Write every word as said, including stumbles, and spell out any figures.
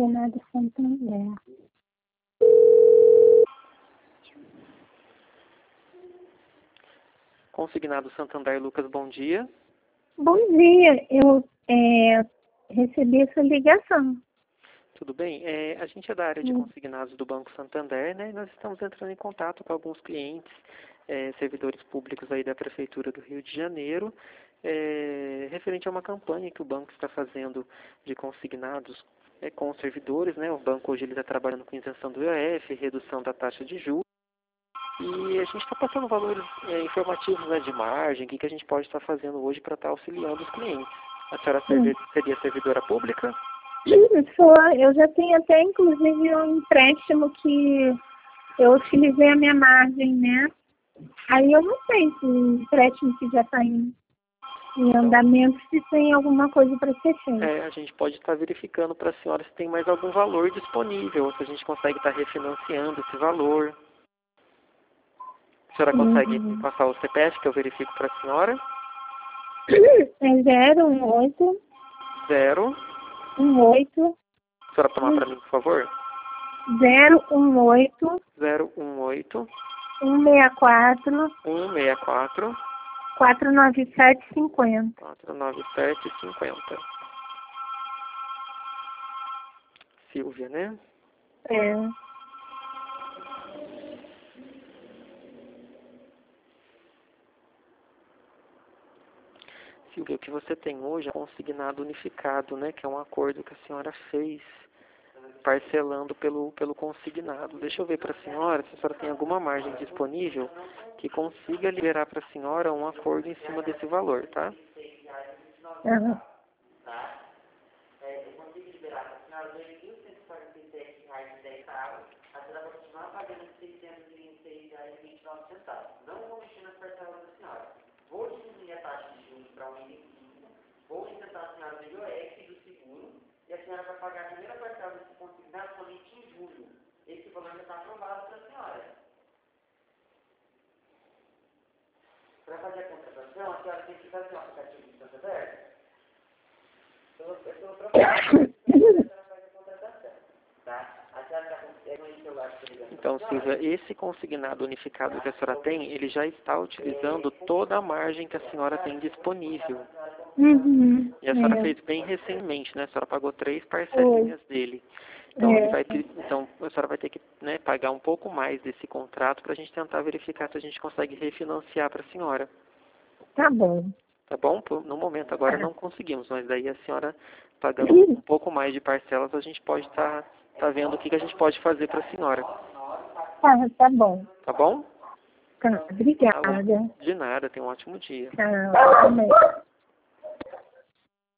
Consignado Santander. Consignado Santander, Lucas, bom dia. Bom dia, eu é, recebi essa ligação. Tudo bem? É, a gente é da área de Hum. consignados do Banco Santander, né? E nós estamos entrando em contato com alguns clientes, é, servidores públicos aí da Prefeitura do Rio de Janeiro, é, referente a uma campanha que o banco está fazendo de consignados é, com os servidores, né? O banco hoje ele está trabalhando com isenção do I O F, redução da taxa de juros, e a gente está passando valores é, informativos, né, de margem, o que, que a gente pode estar fazendo hoje para estar auxiliando os clientes. A senhora Hum. seria servidora pública? Sou, eu já tenho até, inclusive, um empréstimo que eu utilizei a minha margem, né? Aí eu não sei se o empréstimo que já está em, em andamento, se tem alguma coisa para ser feita. É, a gente pode estar verificando para a senhora se tem mais algum valor disponível, se a gente consegue estar refinanciando esse valor. A senhora consegue Uhum. passar o C P F que eu verifico para a senhora? É zero um oito Zero. um oito A senhora tomar para mim, por favor? zero um oito Zero um oito um seis quatro um seis quatro quatro nove sete cinco zero. quatro nove sete cinco zero. Silvia, né? É. Silvia, o que você tem hoje é consignado unificado, né? Que é um acordo que a senhora fez parcelando pelo, pelo consignado. Deixa eu ver para a senhora se a senhora tem alguma margem disponível que consiga liberar para a senhora um acordo em cima desse valor, tá? Uhum. Vou isentar a senhora do I O F e do seguro, e a senhora vai pagar a primeira parcela desse consignado somente em julho. Esse valor já está aprovado para a senhora. Para fazer a contratação, a senhora tem que fazer um aplicativo de Santander. Então, eu estou procurando, a senhora faz a contratação, tá? A senhora está com o celular que ligando. Então, Silvia, esse consignado unificado que a senhora tem, ele já está utilizando toda a margem que a senhora tem disponível. Uhum. E a senhora É. fez bem recentemente, né? A senhora pagou três parcelinhas dele. Então, É. ele vai ter, então a senhora vai ter que, né, pagar um pouco mais desse contrato para a gente tentar verificar se a gente consegue refinanciar para a senhora. Tá bom. Tá bom? No momento agora Tá. não conseguimos, mas daí a senhora pagando um pouco mais de parcelas, a gente pode estar tá, tá vendo o que, que a gente pode fazer para a senhora. Tá, tá bom. Tá bom? Tá, obrigada. De nada, tenha um ótimo dia. Tchau. Amém.